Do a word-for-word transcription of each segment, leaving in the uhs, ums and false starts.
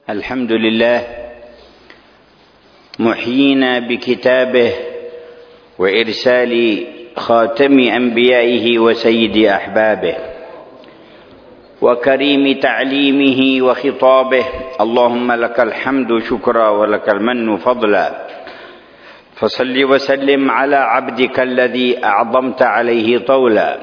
الحمد لله محيينا بكتابه وإرسال خاتم أنبيائه وسيد أحبابه وكريم تعليمه وخطابه. اللهم لك الحمد شكرا ولك المن فضلا، فصل وسلم على عبدك الذي أعظمت عليه طولا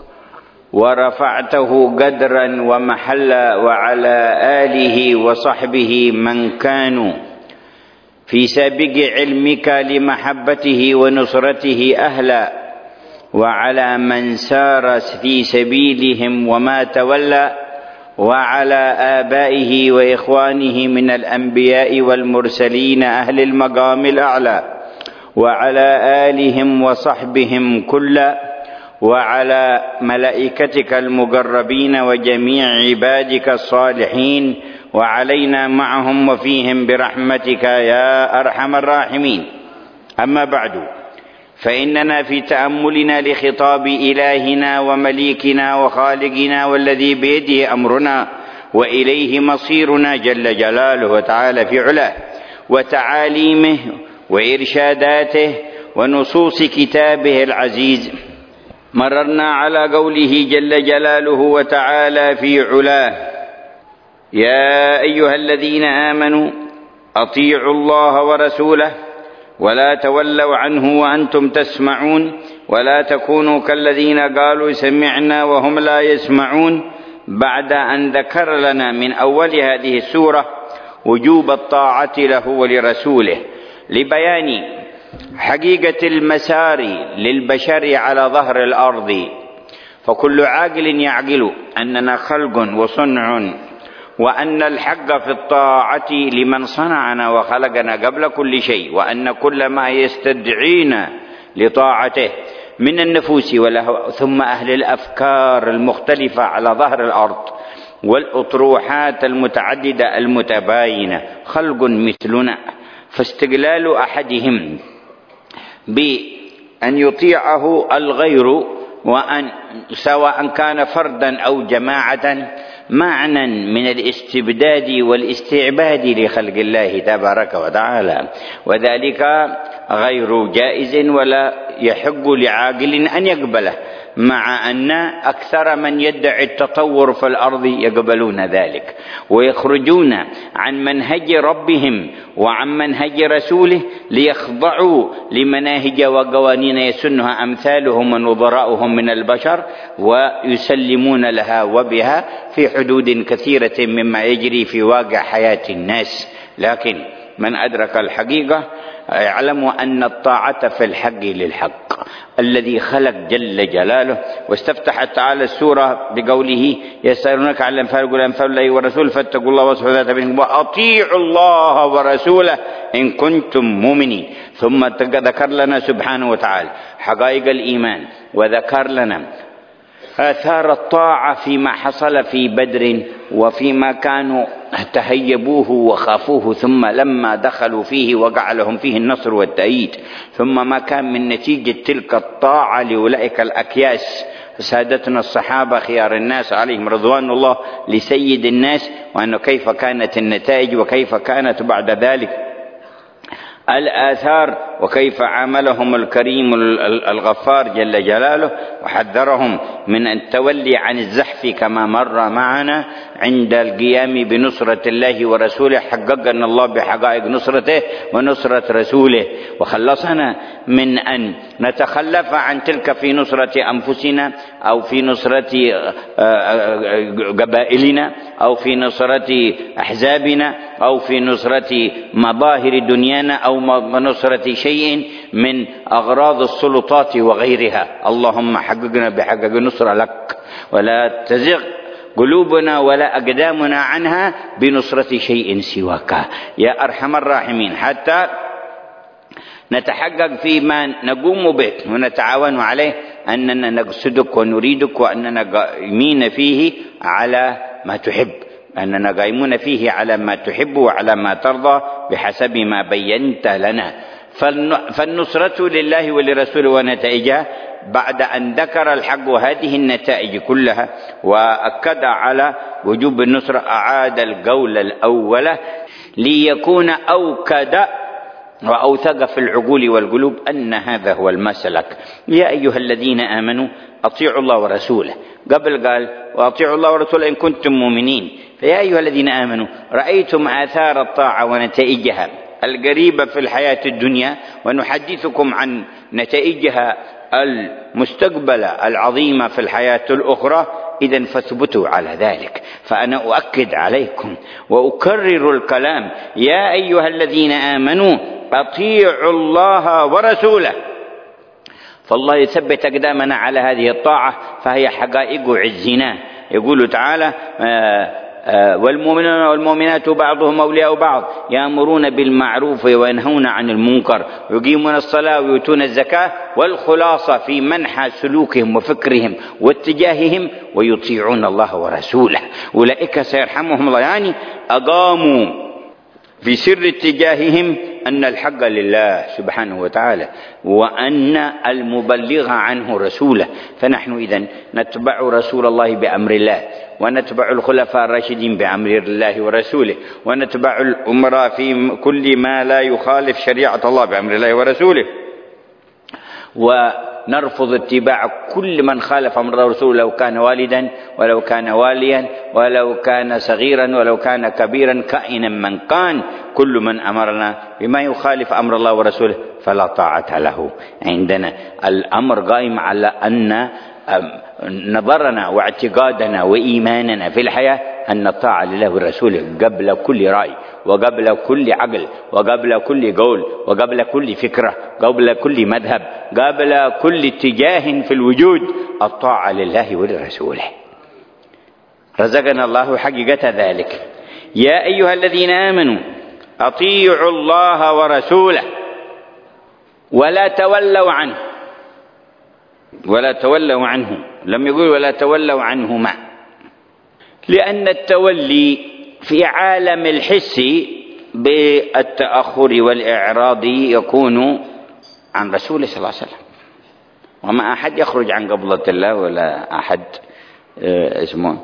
ورفعته قدرا ومحلا، وعلى آله وصحبه من كانوا في سابق علمك لمحبته ونصرته أهلا، وعلى من سار في سبيلهم وما تولى، وعلى آبائه وإخوانه من الأنبياء والمرسلين أهل المقام الأعلى، وعلى آلهم وصحبهم كلا، وعلى ملائكتك المقربين وجميع عبادك الصالحين، وعلينا معهم وفيهم برحمتك يا أرحم الراحمين. أما بعد، فإننا في تأملنا لخطاب إلهنا ومليكنا وخالقنا والذي بيده أمرنا وإليه مصيرنا جل جلاله وتعالى في علاه، وتعاليمه وإرشاداته ونصوص كتابه العزيز، مررنا على قوله جل جلاله وتعالى في علاه: يا أيها الذين آمنوا أطيعوا الله ورسوله ولا تولوا عنه وأنتم تسمعون، ولا تكونوا كالذين قالوا سمعنا وهم لا يسمعون، بعد أن ذكر لنا من أول هذه السورة وجوب الطاعة له ولرسوله لبيان حقيقة المسار للبشر على ظهر الأرض. فكل عاقل يعقل أننا خلق وصنع، وأن الحق في الطاعة لمن صنعنا وخلقنا قبل كل شيء، وأن كل ما يستدعينا لطاعته من النفوس والهوى ثم أهل الأفكار المختلفة على ظهر الأرض والأطروحات المتعددة المتباينة خلق مثلنا، فاستقلال أحدهم بأن يطيعه الغير، وأن سواء كان فردا أو جماعة، معنى من الاستبداد والاستعباد لخلق الله تبارك وتعالى، وذلك غير جائز ولا يحق لعاقل أن يقبله، مع أن أكثر من يدعي التطور في الأرض يقبلون ذلك ويخرجون عن منهج ربهم وعن منهج رسوله ليخضعوا لمناهج وقوانين يسنها أمثالهم ونظراؤهم من البشر، ويسلمون لها وبها في حدود كثيرة مما يجري في واقع حياة الناس. لكن من أدرك الحقيقة يعلم أن الطاعة في الحق للحق الذي خلق جل جلاله. واستفتح تعالى السورة بقوله: يسألونك عن الأنفال قل أنفال الله والرسول فاتقوا الله واصلحوا ذات بينكم وأطيعوا الله ورسوله إن كنتم مؤمنين. ثم ذكر لنا سبحانه وتعالى حقائق الإيمان، وذكر لنا آثار الطاعة فيما حصل في بدر وفيما كانوا تهيبوه وخافوه، ثم لما دخلوا فيه وقع لهم فيه النصر والتأييد، ثم ما كان من نتيجة تلك الطاعة لأولئك الأكياس سادتنا الصحابة خيار الناس عليهم رضوان الله لسيد الناس، وأنه كيف كانت النتائج وكيف كانت بعد ذلك الآثار، وكيف عاملهم الكريم الغفار جل جلاله، وحذرهم من التولي عن الزحف كما مر معنا عند القيام بنصرة الله ورسوله. حققنا الله بحقائق نصرته ونصرة رسوله، وخلصنا من أن نتخلف عن تلك في نصرة أنفسنا أو في نصرة قبائلنا أو في نصرة أحزابنا أو في نصرة مظاهر دنيانا أو نصرة شيء من أغراض السلطات وغيرها. اللهم حققنا بحقق نصرة لك، ولا تزغ قلوبنا ولا أقدامنا عنها بنصرة شيء سواك يا أرحم الراحمين، حتى نتحقق فيما نقوم به ونتعاون عليه أننا نقصدك ونريدك، وأننا قائمين فيه على ما تحب، أننا قائمون فيه على ما تحب وعلى ما ترضى بحسب ما بينت لنا. فالنصرة لله ولرسوله ونتائجها بعد أن ذكر الحق هذه النتائج كلها وأكد على وجوب النصرة أعاد القول الأول ليكون أوكد وأوثق في العقول والقلوب أن هذا هو المسلك. يا أيها الذين آمنوا أطيعوا الله ورسوله، قبل قال وأطيعوا الله ورسوله إن كنتم مؤمنين. فيا أيها الذين آمنوا رأيتم آثار الطاعة ونتائجها القريبة في الحياة الدنيا، ونحدثكم عن نتائجها المستقبلة العظيمة في الحياة الأخرى، إذن فاثبتوا على ذلك. فأنا أؤكد عليكم وأكرر الكلام: يا أيها الذين آمنوا أطيعوا الله ورسوله. فالله يثبت أقدامنا على هذه الطاعة، فهي حقائق عزنا. يقول تعالى: آه والمؤمنون والمؤمنات بعضهم أولياء بعض يأمرون بالمعروف وينهون عن المنكر يقيمون الصلاة ويؤتون الزكاة. والخلاصة في منحى سلوكهم وفكرهم واتجاههم: ويطيعون الله ورسوله أولئك سيرحمهم الله. يعني أقاموا في سر اتجاههم أن الحق لله سبحانه وتعالى، وأن المبلغ عنه رسوله. فنحن إذن نتبع رسول الله بأمر الله، ونتبع الخلفاء الراشدين بأمر الله ورسوله، ونتبع الأمراء في كل ما لا يخالف شريعة الله بأمر الله ورسوله، ونرفض اتباع كل من خالف أمر الله ورسوله، لو كان والدا ولو كان واليا ولو كان صغيرا ولو كان كبيرا كائنا من كان. كل من أمرنا بما يخالف أمر الله ورسوله فلا طاعة له. عندنا الأمر قائم على أن نظرنا واعتقادنا وإيماننا في الحياة أن الطاعة لله ورسوله قبل كل رأي وقبل كل عقل وقبل كل قول وقبل كل فكرة قبل كل مذهب قبل كل اتجاه في الوجود. الطاعة لله ولرسوله. رزقنا الله حقيقة ذلك. يا أيها الذين آمنوا أطيعوا الله ورسوله ولا تولوا عنه. ولا تولوا عنه، لم يقول ولا تولوا عنهما، لأن التولي في عالم الحس بالتأخر والإعراض يكون عن رسوله صلى الله عليه وسلم، وما أحد يخرج عن قبضة الله ولا أحد اسمه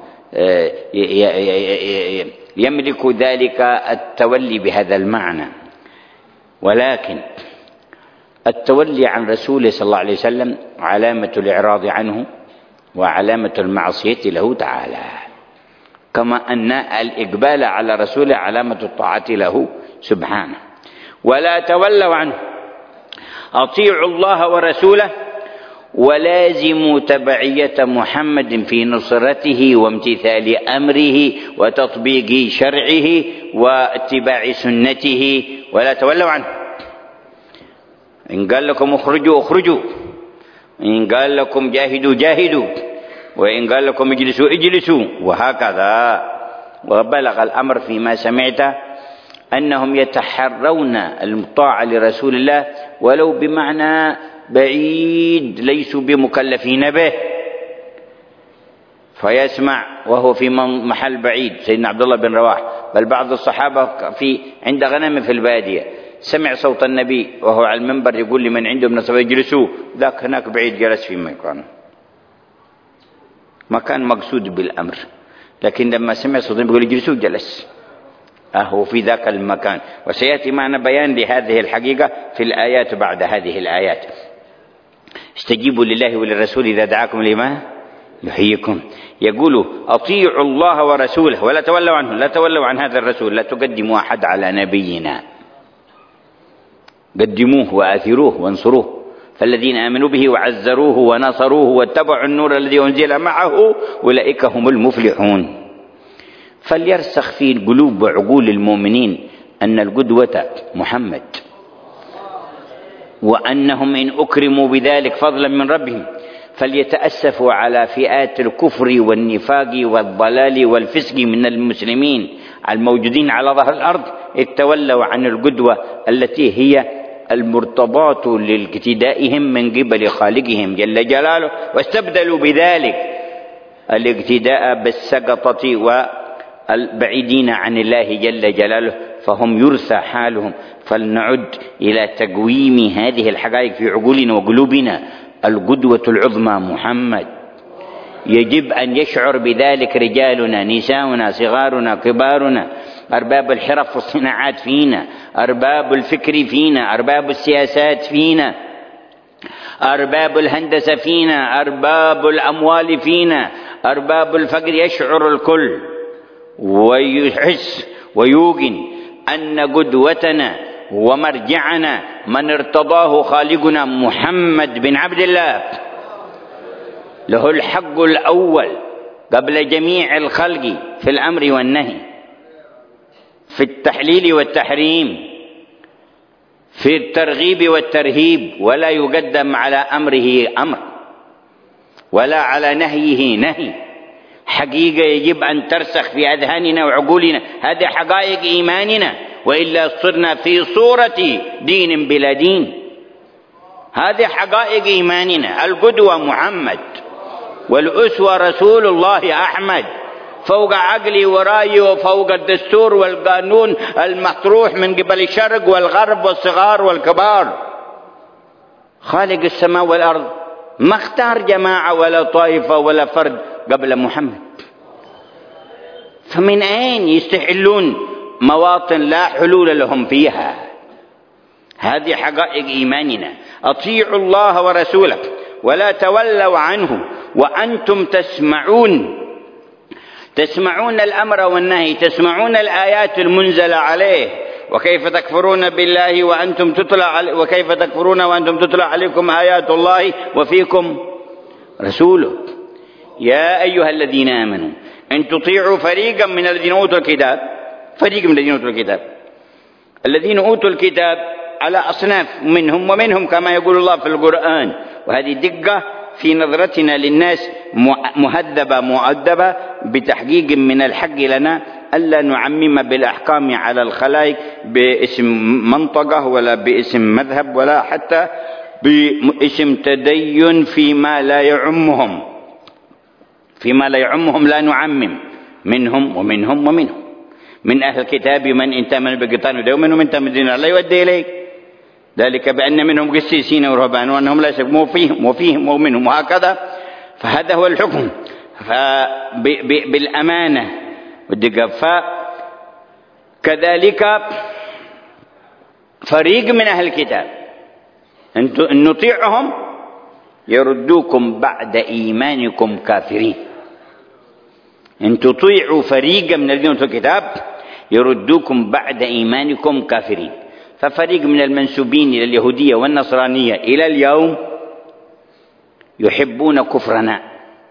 يملك ذلك التولي بهذا المعنى. ولكن التولي عن رسوله صلى الله عليه وسلم علامة الإعراض عنه وعلامة المعصية له تعالى، كما أن الإقبال على رسوله علامة الطاعة له سبحانه. ولا تولوا عنه، أطيعوا الله ورسوله ولازموا تبعية محمد في نصرته وامتثال أمره وتطبيق شرعه واتباع سنته. ولا تولوا عنه. إن قال لكم اخرجوا اخرجوا، إن قال لكم جاهدوا جاهدوا، وإن قال لكم اجلسوا اجلسوا، وهكذا. وبلغ الأمر فيما سمعت أنهم يتحرون الطاعة لرسول الله ولو بمعنى بعيد ليسوا بمكلفين به، فيسمع وهو في محل بعيد. سيدنا عبد الله بن رواح بل بعض الصحابة في عند غنم في البادية سمع صوت النبي وهو على المنبر يقول لمن عنده من الصحابة يجلسوا، ذاك هناك بعيد جلس في مكانه، ما كان مقصود بالأمر، لكن لما سمع صوت النبي يقول يجلسوا جلس أهو في ذاك المكان. وسيأتي معنا بيان لهذه الحقيقة في الآيات بعد هذه الآيات. استجيبوا لله وللرسول إذا دعاكم لما يحييكم. يقول أطيعوا الله ورسوله ولا تولوا عنه. لا تولوا عن هذا الرسول، لا تقدموا أحد على نبينا، قدموه وآثروه وانصروه. فالذين آمنوا به وعزروه ونصروه واتبعوا النور الذي أنزل معه أولئك هم المفلحون. فليرسخ في قلوب وعقول المؤمنين أن القدوة محمد، وأنهم إن أكرموا بذلك فضلا من ربهم فليتأسفوا على فئات الكفر والنفاق والضلال والفسق من المسلمين الموجودين على ظهر الأرض، إذ تولوا عن القدوة التي هي المرتضاة لاقتدائهم من قبل خالقهم جل جلاله، واستبدلوا بذلك الاقتداء بالسقطة والبعيدين عن الله جل جلاله، فهم يرثى حالهم. فلنعد إلى تقويم هذه الحقائق في عقولنا وقلوبنا. القدوة العظمى محمد، يجب أن يشعر بذلك رجالنا، نساؤنا، صغارنا، كبارنا، أرباب الحرف والصناعات فينا، أرباب الفكر فينا، أرباب السياسات فينا، أرباب الهندسة فينا، أرباب الأموال فينا، أرباب الفقر. يشعر الكل ويحس ويوقن أن قدوتنا ومرجعنا من ارتضاه خالقنا محمد بن عبد الله، له الحق الأول قبل جميع الخلق في الأمر والنهي، في التحليل والتحريم، في الترغيب والترهيب، ولا يقدم على أمره أمر ولا على نهيه نهي. حقيقة يجب أن ترسخ في أذهاننا وعقولنا، هذه حقائق إيماننا، وإلا صرنا في صورة دين بلا دين. هذه حقائق إيماننا. القدوة محمد، والأسوة رسول الله أحمد، فوق عقلي ورأيي وفوق الدستور والقانون المطروح من قبل الشرق والغرب والصغار والكبار. خالق السماء والأرض ما اختار جماعة ولا طائفة ولا فرد قبل محمد، فمن أين يستحلون مواطن لا حلول لهم فيها؟ هذه حقائق إيماننا. أطيعوا الله ورسوله ولا تولوا عنه وأنتم تسمعون، تسمعون الأمر والنهي، تسمعون الآيات المنزلة عليه. وكيف تكفرون بالله وأنتم تتلى علي وكيف تكفرون وأنتم تتلى عليكم آيات الله وفيكم رسوله. يا أيها الذين آمنوا إن تطيعوا فريقا من الذين أوتوا الكتاب، فريق من الذين أوتوا الكتاب، الذين أوتوا الكتاب على أصناف منهم ومنهم كما يقول الله في القرآن. وهذه دقة في نظرتنا للناس مهذبة مؤدبة بتحقيق من الحق لنا ألا نعمم بالأحكام على الخلائق باسم منطقة ولا باسم مذهب ولا حتى باسم تدين فيما لا يعمهم، فيما لا يعمهم لا نعمم، منهم ومنهم ومنهم. من أهل الكتاب من إن تأمن بقطان يديه ومنهم من تأمن دينار لا يودي إليك، ذلك بأن منهم قسيسين ورهبان وأنهم لا يشركون وفيهم وفيهم ومنهم وهكذا. فهذا هو الحكم بالأمانة والدقة. فكذلك فريق من أهل الكتاب أن نطيعهم يردوكم بعد إيمانكم كافرين. إن تطيعوا فريقا من الذين أوتوا الكتاب يردوكم بعد إيمانكم كافرين. ففريق من المنسوبين إلى اليهودية والنصرانية إلى اليوم يحبون كفرنا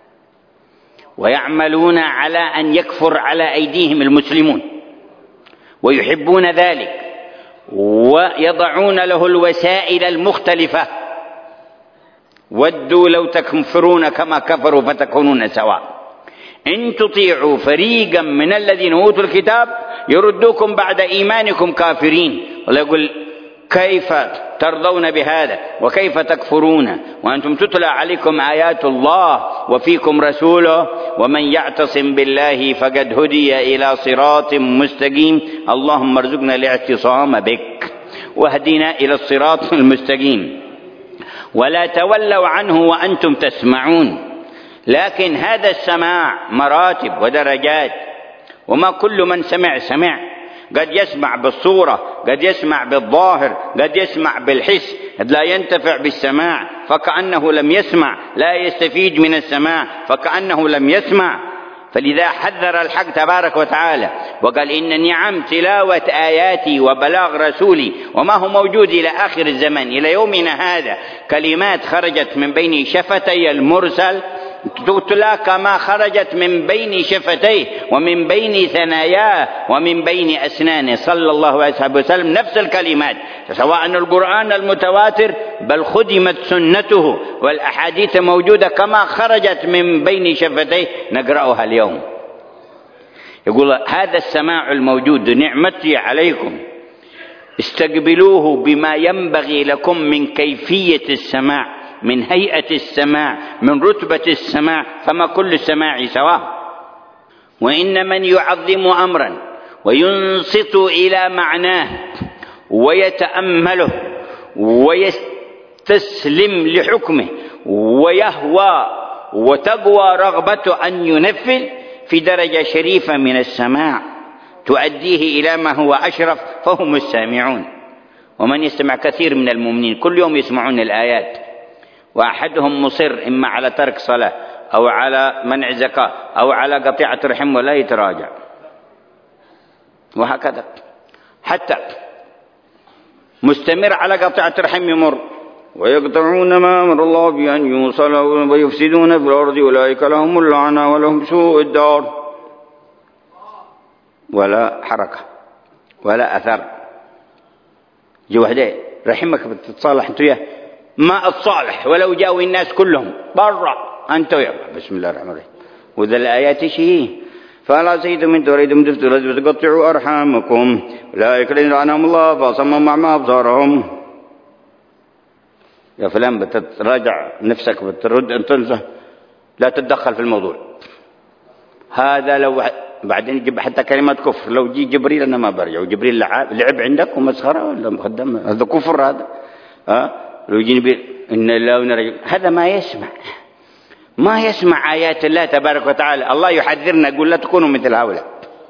ويعملون على أن يكفر على أيديهم المسلمون، ويحبون ذلك ويضعون له الوسائل المختلفة. ودوا لو تكفرون كما كفروا فتكونون سواء. إن تطيعوا فريقا من الذين أوتوا الكتاب يردوكم بعد إيمانكم كافرين. الله يقول كيف ترضون بهذا وكيف تكفرون وأنتم تتلى عليكم آيات الله وفيكم رسوله ومن يعتصم بالله فقد هدي إلى صراط مستقيم. اللهم ارزقنا الاعتصام بك واهدنا إلى الصراط المستقيم. ولا تولوا عنه وأنتم تسمعون. لكن هذا السماع مراتب ودرجات، وما كل من سمع سمع. قد يسمع بالصورة، قد يسمع بالظاهر، قد يسمع بالحس، قد لا ينتفع بالسماع فكأنه لم يسمع، لا يستفيد من السماع فكأنه لم يسمع. فلذا حذر الحق تبارك وتعالى وقال إن نعم تلاوة آياتي وبلاغ رسولي، وما هو موجود إلى آخر الزمن إلى يومنا هذا. كلمات خرجت من بين شفتي المرسل تتلى كما خرجت من بين شفتيه ومن بين ثناياه ومن بين أسنانه صلى الله عليه وسلم، نفس الكلمات، سواء القرآن المتواتر بل خدمت سنته والأحاديث موجودة كما خرجت من بين شفتيه نقرأها اليوم. يقول هذا السماع الموجود نعمتي عليكم، استقبلوه بما ينبغي لكم من كيفية السماع، من هيئة السماع، من رتبة السماع، فما كل السماع سواء. وإن من يعظم أمرا وينصت إلى معناه ويتأمله ويستسلم لحكمه ويهوى وتقوى رغبته أن ينفذ في درجة شريفة من السماع تؤديه إلى ما هو أشرف، فهم السامعون. ومن يستمع كثير من المؤمنين كل يوم يسمعون الآيات، وأحدهم مصر إما على ترك صلاة أو على منع زكاة أو على قطيعة رحم ولا يتراجع، وهكذا حتى مستمر على قطيعة رحم يمر. ويقطعون ما أمر الله بأن يوصل ويفسدون في الأرض أولئك لهم اللعنة ولهم سوء الدار. ولا حركة ولا أثر. جوهدين رحمك بتتصالح أنتو يا ما الصالح ولو جاءوا الناس كلهم برا أنتو يا بسم الله الرحمن الرحيم. وذا الآيات شيء فلا سيتم من تريدم تقطعوا أرحامكم أولئك الذين لعنهم الله فصمم مع أبصارهم. يا فلان بتراجع نفسك بترد أن تنسى، لا تتدخل في الموضوع هذا. لو بعدين يجيب حتى كلمة كفر، لو جي جبريل أنا ما برجع، وجبريل لعب, لعب عندك ومسخرة ولا مقدم، هذا كفر هذا. ها لو يجي إن الله ونرجع، هذا ما يسمع ما يسمع آيات الله تبارك وتعالى. الله يحذرنا يقول لا تكونوا مثل هؤلاء.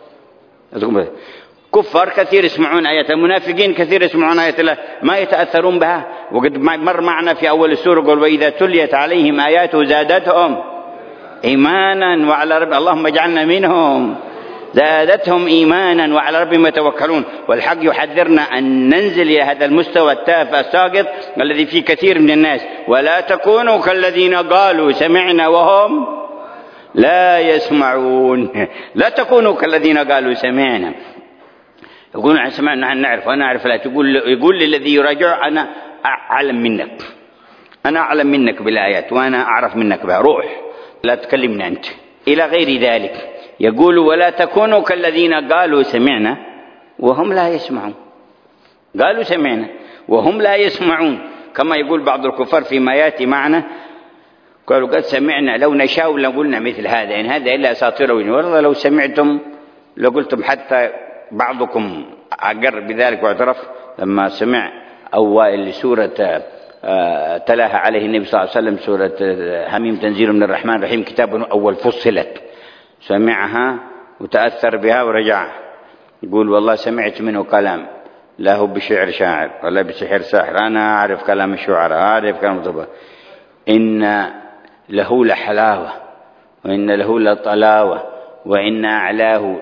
كفار كثير يسمعون آيات، المنافقين كثير يسمعون آيات الله ما يتأثرون بها. وقد مر معنا في أول السورة قال وإذا تليت عليهم آياته زادتهم إيمانا وعلى رب اللهم اجعلنا منهم زادتهم إيمانا وعلى ربهم يتوكلون. والحق يحذرنا أن ننزل إلى هذا المستوى التافه الساقط الذي فيه كثير من الناس. ولا تكونوا كالذين قالوا سمعنا وهم لا يسمعون. لا تكونوا كالذين قالوا سمعنا، يقولون عن سمعنا نحن نعرف وأنا أعرف. لا تقول يقول للذي يراجع أنا أعلم منك، أنا أعلم منك بالآيات وأنا أعرف منك بها، روح لا تكلمنا أنت إلى غير ذلك. يقول ولا تكونوا كالذين قالوا سمعنا وهم لا يسمعون. قالوا سمعنا وهم لا يسمعون، كما يقول بعض الكفار فيما يأتي معنا قالوا قد سمعنا لو نشاء لقلنا مثل هذا إن هذا إلا أساطير الأولين. والله لو سمعتم لقلتم، حتى بعضكم أقر بذلك واعترف لما سمع أوائل سورة تلاها عليه النبي صلى الله عليه وسلم سورة حميم تنزيل من الرحمن الرحيم كتاب أول فصلت، سمعها وتأثر بها ورجع يقول والله سمعت منه كلام لا هو بشعر شاعر ولا بسحر ساحر، أنا أعرف كلام الشعراء أعرف كلام الطبع. إن له لحلاوة وإن له لطلاوة وإن أعلاه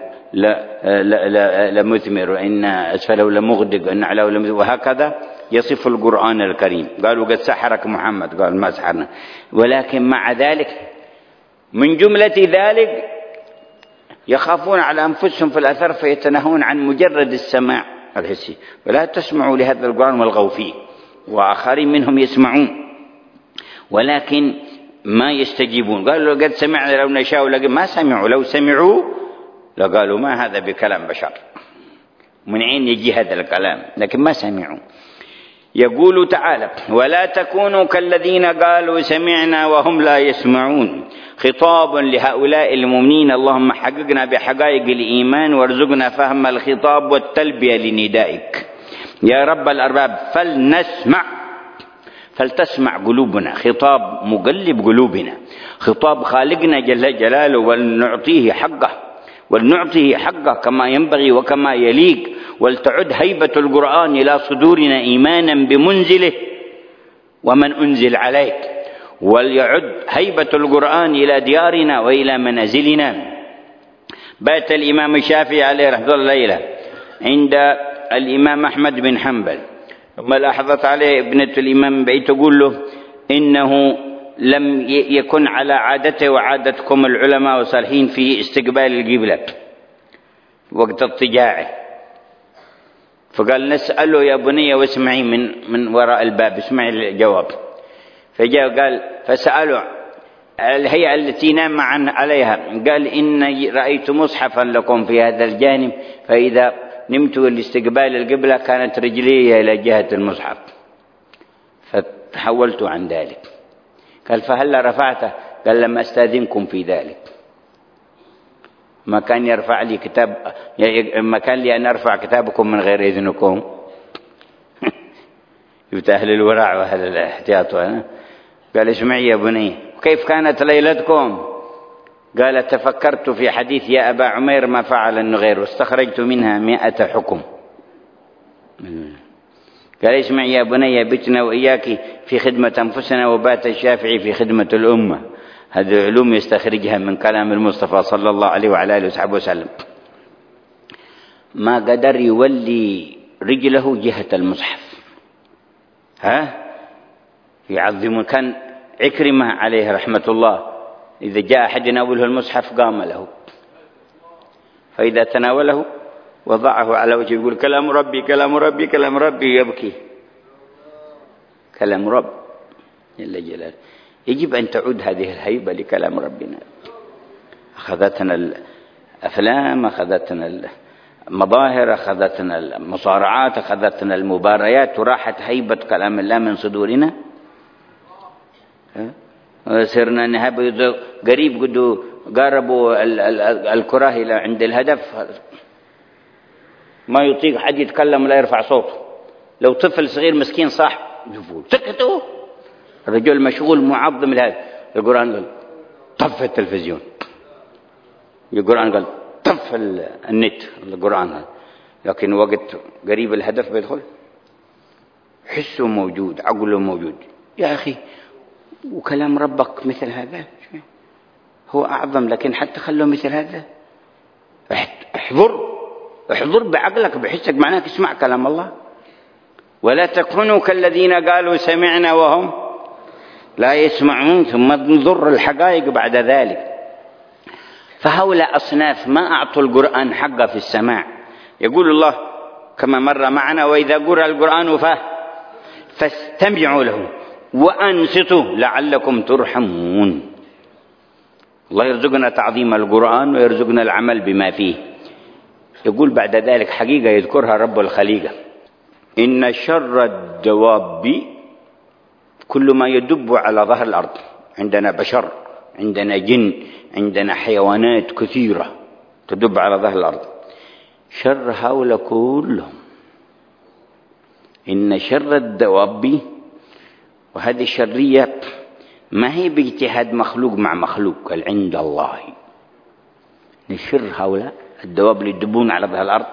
لمثمر وإن أسفله لمغدق وإن أعلاه لمثمر، وهكذا يصف القرآن الكريم. قالوا قد سحرك محمد، قال ما سحرنا. ولكن مع ذلك من جملة ذلك يخافون على أنفسهم في الأثر فيتنهون عن مجرد السماع الحسي. ولا تسمعوا لهذا القرآن والغوا فيه. وآخرين منهم يسمعون ولكن ما يستجيبون. قالوا قد سمعنا لو نشاء، لكن ما سمعوا. لو سمعوا لقالوا ما هذا بكلام بشر، من عين يجي هذا الكلام، لكن ما سمعوا. يقول تعالى ولا تكونوا كالذين قالوا سمعنا وهم لا يسمعون. خطاب لهؤلاء المؤمنين اللهم حققنا بحقائق الإيمان وارزقنا فهم الخطاب والتلبية لندائك يا رب الأرباب. فلنسمع، فلتسمع قلوبنا، خطاب مقلب قلوبنا، خطاب خالقنا جل جلاله، ولنعطيه حقه ولنعطيه حقه كما ينبغي وكما يليق. ولتعد هيبة القرآن إلى صدورنا إيمانا بمنزله ومن أنزل عليك، وليعد هيبة القرآن إلى ديارنا وإلى منازلنا. بات الإمام الشافعي عليه رحمة الله ليلة عند الإمام أحمد بن حنبل، ثم لاحظت عليه ابنة الإمام بيت تقول له إنه لم يكن على عادته وعادتكم العلماء والصالحين في استقبال القبلة وقت اضطجاعه. فقال نسأله يا بني واسمعي من من وراء الباب، اسمعي الجواب. فجاء قال فسأله الهيئة التي نام عن عليها، قال إن رأيت مصحفا لكم في هذا الجانب، فإذا نمت لاستقبال القبلة كانت رجلي إلى جهة المصحف فتحولت عن ذلك. قال فهل رفعته؟ قال لم أستاذنكم في ذلك، ما كان يرفع لي كتاب، ما كان لي أن أرفع كتابكم من غير إذنكم. شفت أهل الورع وأهل الاحتياط. قال اسمعي يا بني، كيف كانت ليلتكم؟ قال تفكرت في حديث يا أبا عمير ما فعل النغير واستخرجت منها مئة حكم. قال اسمعي يا بني، بتنا وإياك في خدمة أنفسنا وبات الشافعي في خدمة الأمة. هذه علوم يستخرجها من كلام المصطفى صلى الله عليه وعلى آله وصحبه وسلم. ما قدر يولي رجله جهة المصحف، ها يعظم. كان عكرمة عليه رحمة الله إذا جاء أحد يناوله المصحف قام له، فإذا تناوله وضعه على وجهه يقول كلام ربي كلام ربي كلام ربي، يبكي. كلام رب جل جلاله. يجب أن تعود هذه الهيبة لكلام ربنا. أخذتنا الأفلام، أخذتنا المظاهر، أخذتنا المصارعات، أخذتنا المباريات، وراحت هيبة كلام الله من صدورنا. صرنا نهب قريب قدو قاربوا الكرة إلى عند الهدف، ما يطيق حد يتكلم ولا يرفع صوته. لو طفل صغير مسكين صاح يقول سكتوا، الرجل مشغول معظم لهذا. القرآن قال طف التلفزيون، القرآن قال طف النت، القرآن قال. لكن وقت قريب الهدف بيدخل حسه موجود، عقله موجود. يا أخي وكلام ربك مثل هذا هو أعظم، لكن حتى خلوا مثل هذا. احضر احضر بعقلك بحسك، معناك اسمع كلام الله. ولا تكونوا كالذين قالوا سمعنا وهم لا يسمعون، ثم نضر الحقائق بعد ذلك. فهؤلاء أصناف ما أعطوا القرآن حقه في السماع. يقول الله كما مر معنا وإذا قرأ القرآن ف... فاستمعوا له وأنصتوا لعلكم ترحمون. الله يرزقنا تعظيم القرآن ويرزقنا العمل بما فيه. يقول بعد ذلك حقيقة يذكرها رب الخليقة: إن شر الدواب كل ما يدب على ظهر الأرض. عندنا بشر، عندنا جن، عندنا حيوانات كثيرة تدب على ظهر الأرض. شر هؤلاء كلهم إن شر الدواب، وهذه الشرية ما هي باجتهاد مخلوق مع مخلوق، بل عند الله. نشر هؤلاء الدواب اللي يدبون على ظهر الأرض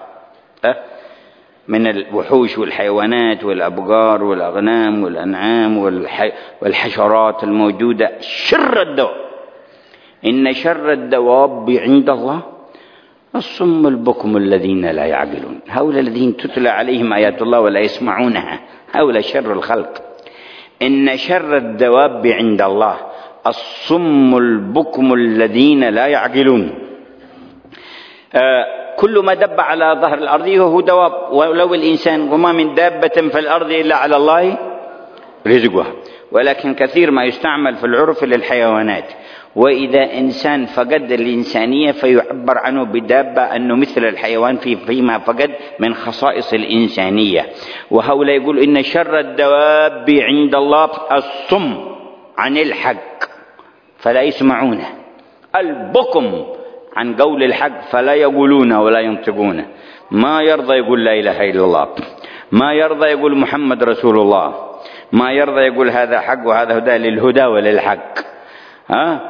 من الوحوش والحيوانات والأبقار والأغنام والأنعام والحشرات الموجودة. شر الدواب، إن شر الدواب عند الله الصم البكم الذين لا يعقلون. هؤلاء الذين تتلى عليهم آيات الله ولا يسمعونها، هؤلاء شر الخلق. إن شر الدواب عند الله الصم البكم الذين لا يعقلون. آه كل ما دب على ظهر الأرض هو دواب، ولو الإنسان. وما من دابة في الأرض إلا على الله رزقها. ولكن كثير ما يستعمل في العرف للحيوانات. وإذا إنسان فقد الإنسانية فيعبر عنه بدابة أنه مثل الحيوان في فيما فقد من خصائص الإنسانية. وهؤلاء يقول إن شر الدواب عند الله الصم عن الحق فلا يسمعونه، البكم عن قول الحق فلا يقولون ولا ينطقون. ما يرضى يقول لا إله إلا الله، ما يرضى يقول محمد رسول الله، ما يرضى يقول هذا حق وهذا هدى للهدى وللحق. ها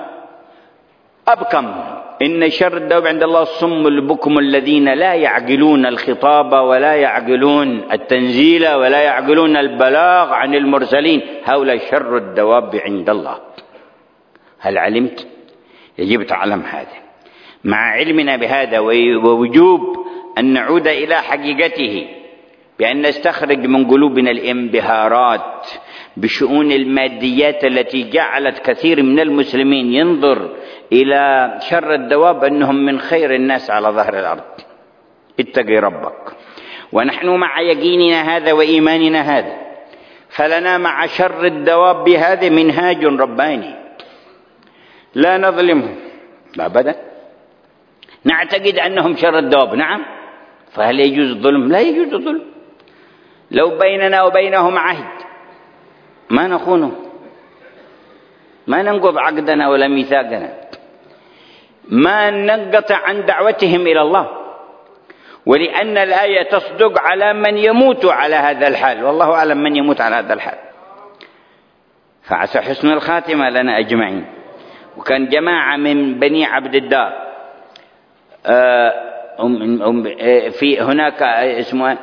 أبكم. إن شر الدواب عند الله الصم البكم الذين لا يعقلون الخطاب ولا يعقلون التنزيل ولا يعقلون البلاغ عن المرسلين. هؤلاء شر الدواب عند الله. هل علمت؟ يجب تعلم هذا. مع علمنا بهذا ووجوب أن نعود إلى حقيقته، بأن نستخرج من قلوبنا الانبهارات بشؤون الماديات التي جعلت كثير من المسلمين ينظر إلى شر الدواب أنهم من خير الناس على ظهر الأرض. اتقي ربك. ونحن مع يقيننا هذا وإيماننا هذا، فلنا مع شر الدواب هذا منهاج رباني لا نظلمهم أبدا. نعتقد أنهم شر الدواب، نعم، فهل يجوز الظلم؟ لا يجوز الظلم. لو بيننا وبينهم عهد ما نخونه، ما ننقض عقدنا ولا ميثاقنا، ما ننقطع عن دعوتهم إلى الله، ولأن الآية تصدق على من يموت على هذا الحال، والله أعلم من يموت على هذا الحال. فعسى حسن الخاتمة لنا أجمعين. وكان جماعة من بني عبد الدار في هناك اسمه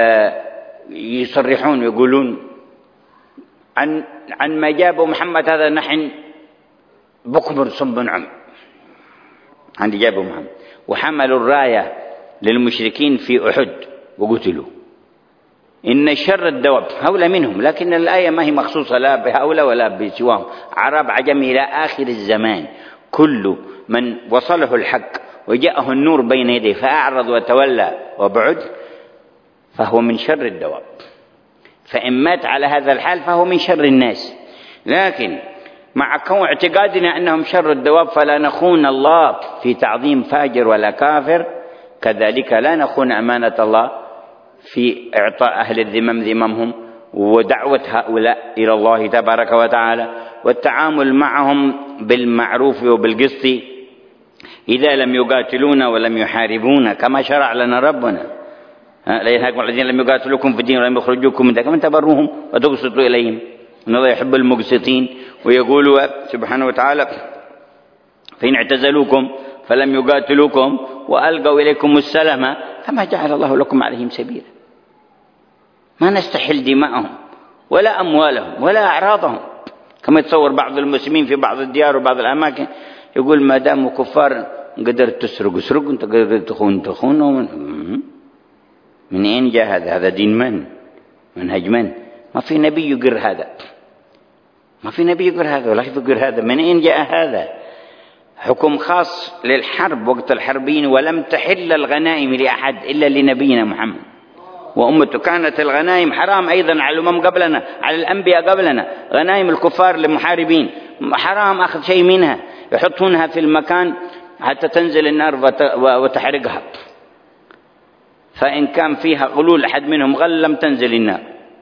يصرحون يقولون عن عن ما جابوا محمد هذا نحن بكبر صب عم عند جابوا محمد، وحملوا الراية للمشركين في أحد وقتلوا. إن شر الدواب هؤلاء منهم، لكن الآية ما هي مخصوصة لا بهؤلاء ولا بسواهم، عرب عجم إلى آخر الزمان كل من وصله الحق وجاءه النور بين يديه فأعرض وتولى وبعد فهو من شر الدواب، فإن مات على هذا الحال فهو من شر الناس. لكن مع كون اعتقادنا أنهم شر الدواب فلا نخون الله في تعظيم فاجر ولا كافر، كذلك لا نخون أمانة الله في إعطاء أهل الذمم ذممهم ودعوة هؤلاء إلى الله تبارك وتعالى والتعامل معهم بالمعروف وبالقسط إذا لم يقاتلونا ولم يحاربونا كما شرع لنا ربنا. لا ينهاكم الذين لم يقاتلوكم في الدين ولم يخرجوكم من دياركم أن تبروهم وتقسطوا إليهم إن الله يحب المقسطين. ويقول سبحانه وتعالى فإن اعتزلوكم فلم يقاتلوكم وألقوا إليكم السلام فما جعل الله لكم عليهم سبيلا. ما نستحل دماءهم ولا أموالهم ولا أعراضهم كما يتصور بعض المسلمين في بعض الديار وبعض الأماكن، يقول ما داموا كفار قدرت تسرق اسرق، انت قدرت تخون تخون. ومن من أين جاء هذا؟ هذا دين من؟ منهج من؟ ما في نبي يقر هذا، ما في نبي يقر هذا ولا يقر هذا. من أين جاء هذا؟ حكم خاص للحرب وقت الحربين، ولم تحل الغنائم لأحد إلا لنبينا محمد وأمته. كانت الغنائم حرام أيضا على الأمم قبلنا، على الأنبياء قبلنا. غنائم الكفار للمحاربين حرام أخذ شيء منها، يحطونها في المكان حتى تنزل النار وتحرقها، فإن كان فيها غلول أحد منهم غل لم تنزل النار.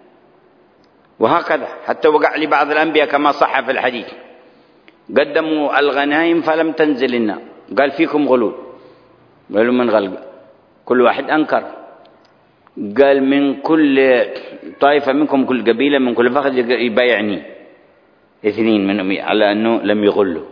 وهكذا حتى وقع لبعض الأنبياء كما صح في الحديث، قدموا الغنائم فلم تنزل النار، قال فيكم غلول، قالوا من غل؟ كل واحد أنكر، قال من كل طائفة منكم كل قبيلة من كل فخذ يبايعني اثنين منهم على أنه لم يغلوا،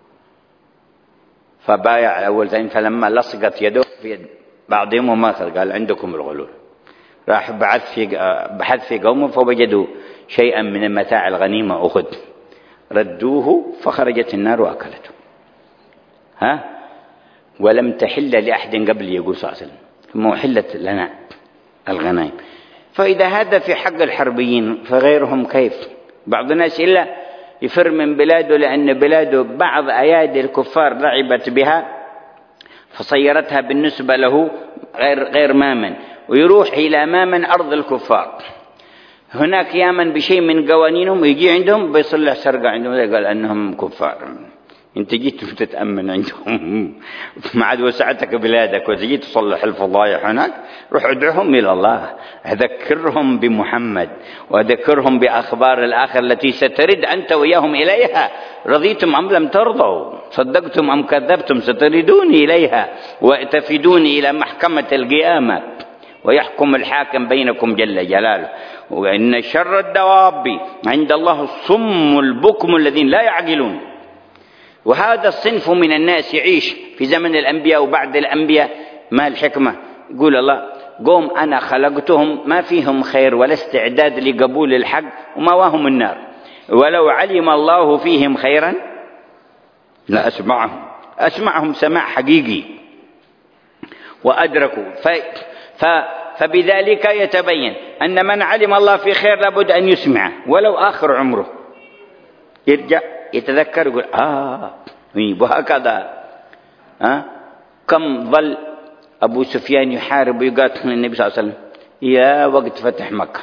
فبايع الأول ثاني، فلما لصقت يده في يد بعضهم وما أخذ قال عندكم الغلول. راح بحث في بحث في قومه فوجدوا شيئا من متاع الغنيمة أخذ، ردوه فخرجت النار وأكلته. ها ولم تحل لأحد قبل يقول صلى الله عليه وسلم، ثم حلت لنا الغنائم. فإذا هذا في حق الحربيين فغيرهم كيف؟ بعض الناس إلا يفر من بلاده لأن بلاده بعض أيادي الكفار لعبت بها فصيرتها بالنسبة له غير غير مامن، ويروح إلى مامن أرض الكفار هناك يامن بشيء من قوانينهم ويجي عندهم بيصلح سرقة عندهم، قال أنهم كفار. انت جيت تتأمن عندهم ما عاد وسعتك بلادك وتجي تصلح الفضايح هناك، روح ادعهم إلى الله، اذكرهم بمحمد واذكرهم بأخبار الآخر التي سترد أنت وياهم إليها. رضيتم أم لم ترضوا، صدقتم أم كذبتم، ستردوني إليها وتفدوني إلى محكمة القيامة ويحكم الحاكم بينكم جل جلاله. وإن شر الدواب عند الله الصم البكم الذين لا يعقلون. وهذا الصنف من الناس يعيش في زمن الأنبياء وبعد الأنبياء. ما الحكمة؟ يقول الله قوم أنا خلقتهم ما فيهم خير ولا استعداد لقبول الحق ومواهم النار، ولو علم الله فيهم خيرا لا أسمعهم أسمعهم سماع حقيقي وأدركوا. ف... ف... فبذلك يتبين أن من علم الله في خير لابد أن يسمعه ولو آخر عمره، يرجع يتذكر يقول آه وهكذا. آه كم ظل أبو سفيان يحارب ويقاتل النبي صلى الله عليه وسلم يا وقت فتح مكة،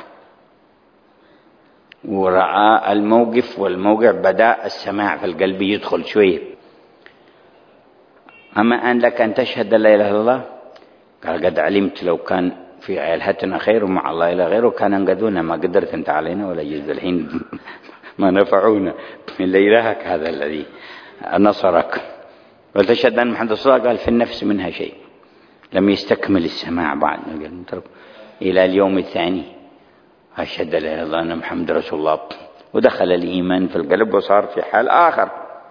ورأى الموقف والموقع بدأ السماع في القلب يدخل شوية. أما أن لك أن تشهد لا إله إلا الله، قال قد علمت لو كان في عيلتنا خير ومع الله إلى غيره كان انقذونا، ما قدرت أنت علينا ولا يجوز الحين ما نفعونا إلا إلهك هذا الذي نصرك. وتشهد أن محمد رسول الله، قال في النفس منها شيء لم يستكمل السماع بعد إلى اليوم الثاني أشهد لا إله إلا الله أن محمد رسول الله، ودخل الإيمان في القلب وصار في حال آخر.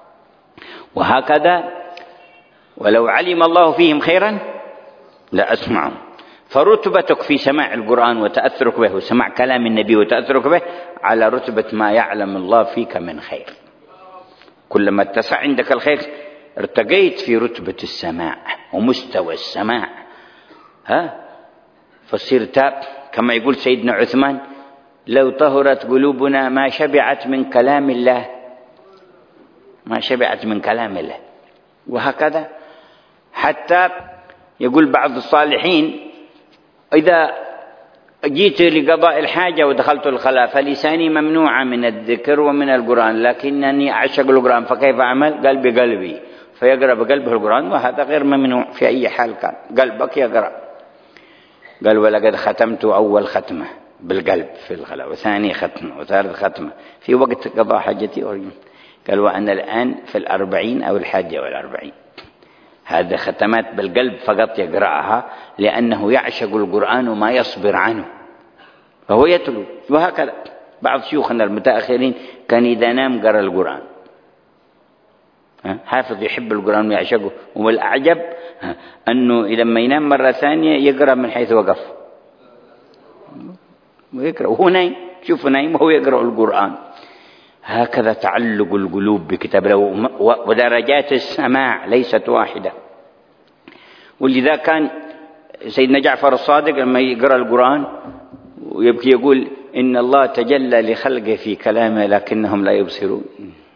وهكذا ولو علم الله فيهم خيرا لأسمعهم. فرتبتك في سماع القرآن وتأثرك به وسماع كلام النبي وتأثرك به على رتبة ما يعلم الله فيك من خير. كلما اتسع عندك الخير ارتقيت في رتبة السماع ومستوى السماع، ها فصير تاب. كما يقول سيدنا عثمان: لو طهرت قلوبنا ما شبعت من كلام الله، ما شبعت من كلام الله. وهكذا حتى يقول بعض الصالحين: إذا جيت لقضاء الحاجة ودخلت الخلاء فلساني ممنوعة من الذكر ومن القرآن، لكنني أعشق القرآن، فكيف أعمل؟ قلبي قلبي، فيقرأ بقلبه القرآن، وهذا غير ممنوع في أي حال كان، قلبك يقرأ. قال: ولقد ختمت أول ختمة بالقلب في الخلاء، وثاني ختمة، وثالث ختمة في وقت قضاء حاجتي. قال: وأنا الآن في الأربعين أو الحادية والأربعين. هذا ختمات بالقلب فقط يقرأها، لأنه يعشق القرآن وما يصبر عنه فهو يتلو. وهكذا بعض شيوخنا المتأخرين كان إذا نام قرأ القرآن، حافظ يحب القرآن ويعشقه. والأعجب أنه لما ينام مرة ثانية يقرأ من حيث وقف، ويقرأ وهو نايم. شوفوا نايم وهو يقرأ القرآن. هكذا تعلق القلوب بكتاب الله، ودرجات السماع ليست واحدة. ولذا كان سيدنا جعفر الصادق لما يقرأ القرآن ويبكي يقول: إن الله تجلى لخلقه في كلامه لكنهم لا يبصرون.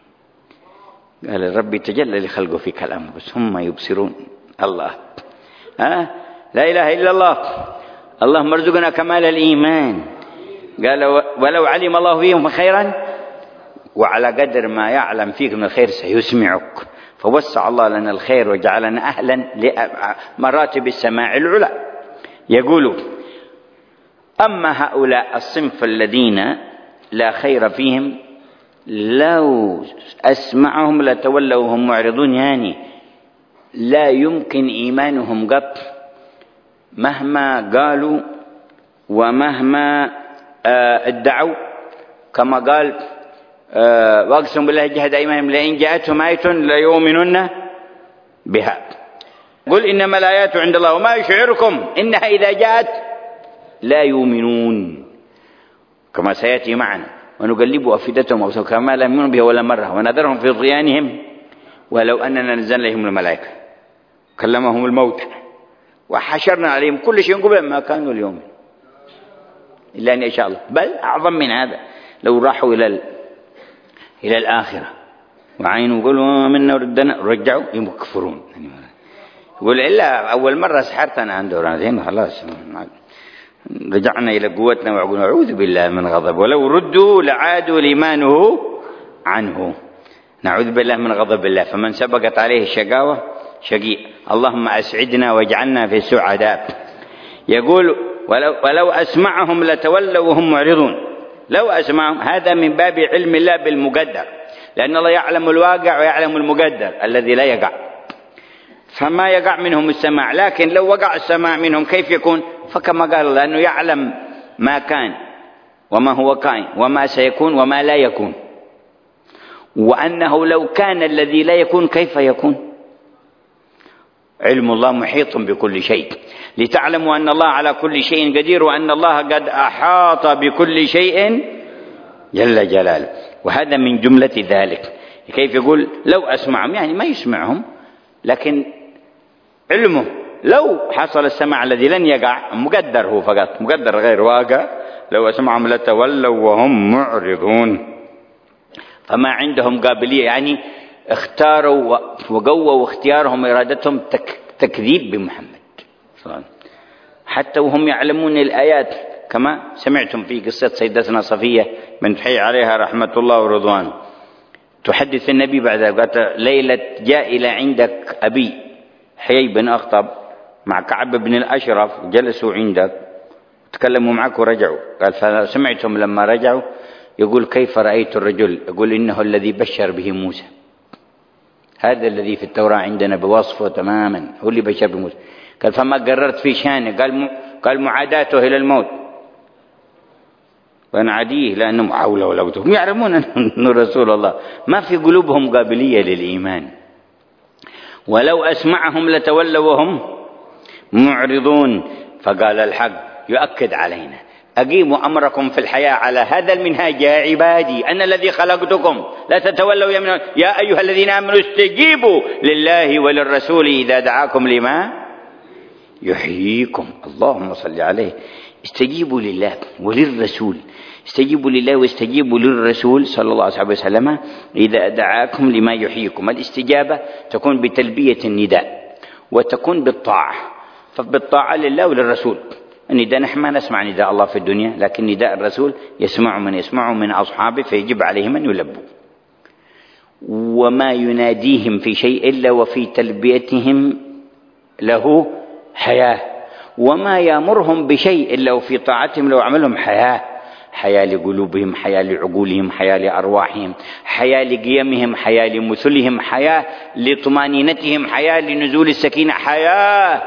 قال: ربي تجلى لخلقه في كلامه بس هم يبصرون. الله، ها لا إله إلا الله. اللهم ارزقنا كمال الإيمان. قال: ولو علم الله فيهم خيرا، وعلى قدر ما يعلم فيك من الخير سيسمعك. فوسع الله لنا الخير وجعلنا أهلا لمراتب السماع العلى. يقول: أما هؤلاء الصنف الذين لا خير فيهم لو أسمعهم لتولوا وهم معرضون، يعني لا يمكن إيمانهم قط مهما قالوا ومهما ادعوا. كما قال: واقسم بالله جهد أيمانهم لئن جاءتهم آية ليؤمنن بها. قل إنما الآيات عند الله وما يشعركم إنها إذا جاءت لا يؤمنون، كما سيأتي معنا. ونقلب أفئدتهم وأبصارهم كما لا يؤمنون بها ولا مرة ونذرهم في طغيانهم ولو أننا نزلنا إليهم الملائكة كلمهم الموتى وحشرنا عليهم كل شيء قبل ما كانوا اليوم إلا أن يشاء الله. بل أعظم من هذا، لو راحوا إلى إلى الآخرة وعينوا يقولوا منا ردنا رجعوا يكفرون. يقول: إلا أول مرة سحرتنا عند دوران خلاص رجعنا إلى قوتنا وعقولنا، أعوذ بالله من غضب، ولو ردوا لعادوا لما نهوا عنه. نعوذ بالله من غضب الله. فمن سبقت عليه الشقاوة شقي. اللهم أسعدنا واجعلنا في السعداء. يقول: ولو, ولو أسمعهم لتولوا وهم معرضون. لو أسمعهم، هذا من باب علم الله بالمقدر، لأن الله يعلم الواقع ويعلم المقدر الذي لا يقع، فما يقع منهم السماع. لكن لو وقع السماع منهم كيف يكون؟ فكما قال الله أنه يعلم ما كان وما هو كائن وما سيكون وما لا يكون، وأنه لو كان الذي لا يكون كيف يكون. علم الله محيط بكل شيء، لتعلموا أن الله على كل شيء قدير، وأن الله قد أحاط بكل شيء جل جلاله. وهذا من جملة ذلك. كيف يقول لو أسمعهم؟ يعني ما يسمعهم، لكن علمه لو حصل السماع الذي لن يقع مقدر، هو فقط مقدر غير واقع. لو أسمعهم لتولوا وهم معرضون. فما عندهم قابلية، يعني اختاروا وقووا اختيارهم إرادتهم تك تكذيب بمحمد صلى الله عليه وسلم، حتى وهم يعلمون الآيات. كما سمعتم في قصة سيدتنا صفية بنت حي عليها رحمة الله ورضوانه، تحدث النبي بعد قالت: ليلة جاء إلى عندك أبي حيي بن أخطب مع كعب بن الأشرف، جلسوا عندك تكلموا معك ورجعوا. قال: فسمعتم لما رجعوا يقول: كيف رأيت الرجل؟ يقول: إنه الذي بشر به موسى. هذا الذي في التوراة عندنا بوصفه تماما، هو اللي بشر بموسى. قال فما قررت في شانه؟ قال قال معاداته إلى الموت، ونعاديه لأنهم حول ولا قوة، هم يعلمون أنه رسول الله، ما في قلوبهم قابلية للإيمان. ولو أسمعهم لتولوا وهم معرضون. فقال الحق يؤكد علينا: أقيموا أمركم في الحياة على هذا المنهاج يا عبادي، أنا الذي خلقتكم، لا تتولوا يمنا. يا أيها الذين آمنوا استجيبوا لله وللرسول إذا دعاكم لما يحييكم. اللهم صل عليه. استجيبوا لله وللرسول، استجيبوا لله واستجيبوا للرسول صلى الله عليه وسلم إذا دعاكم لما يحييكم. الاستجابة تكون بتلبية النداء وتكون بالطاعة، فبالطاعة لله وللرسول. النداء نحن ما نسمع نداء الله في الدنيا، لكن نداء الرسول يسمع من يسمعه من أصحابه، فيجب عليهم أن يلبوا. وما يناديهم في شيء إلا وفي تلبيتهم له حياة، وما يأمرهم بشيء إلا وفي طاعتهم لو عملهم حياة، حياة لقلوبهم، حياة لعقولهم، حياة لأرواحهم، حياة لقيمهم، حياة لمثلهم، حياة لطمانينتهم، حياة لنزول السكينة، حياة.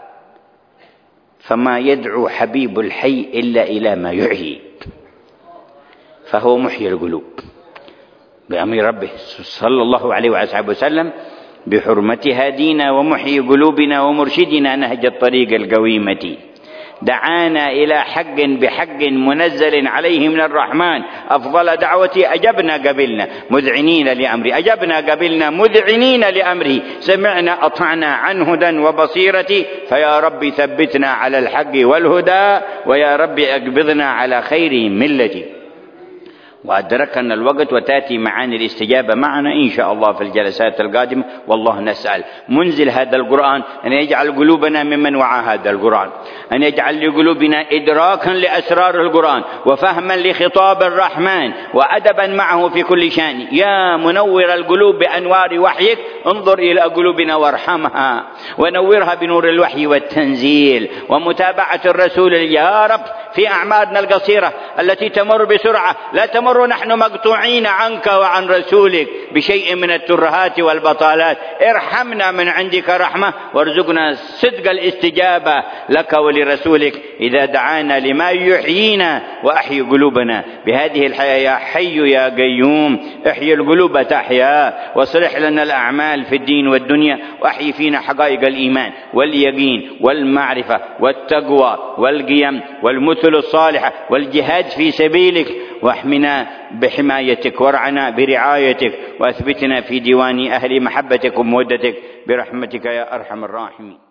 فما يدعو حبيب الحي إلا إلى ما يحيي، فهو محيي القلوب بأمر ربه صلى الله عليه وآله وسلم، بحرمة هادينا ومحيي قلوبنا ومرشدنا نهج الطريق القويمة. دعانا إلى حق بحق منزل عليه من الرحمن، أفضل دعوتي أجبنا قبلنا مذعنين لأمري، أجبنا قبلنا مذعنين لأمره، سمعنا أطعنا عن هدى وبصيرة، فيا رب ثبتنا على الحق والهدى، ويا رب أقبضنا على خير ملتي. وأدركنا الوقت وتأتي معاني الاستجابة معنا إن شاء الله في الجلسات القادمة. والله نسأل منزل هذا القرآن أن يجعل قلوبنا ممن وعى هذا القرآن، أن يجعل لقلوبنا إدراكا لأسرار القرآن وفهما لخطاب الرحمن وأدبا معه في كل شأن. يا منور القلوب بأنوار وحيك انظر إلى قلوبنا وارحمها ونورها بنور الوحي والتنزيل ومتابعة الرسول يا رب في أعمارنا القصيرة التي تمر بسرعة، لا تمر نحن مقطوعين عنك وعن رسولك بشيء من الترهات والبطالات. ارحمنا من عندك رحمة، وارزقنا صدق الاستجابة لك ولرسولك إذا دعانا لما يحيينا، وأحيي قلوبنا بهذه الحياة يا حي يا قيوم. احيي القلوب تحيا، واصلح لنا الأعمال في الدين والدنيا، وأحيي فينا حقائق الإيمان واليقين والمعرفة والتقوى والقيم والمثل الصالحة والجهاد في سبيلك، واحمنا بحمايتك وارعنا برعايتك، وأثبتنا في ديوان أهل محبتك ومودتك برحمتك يا أرحم الراحمين.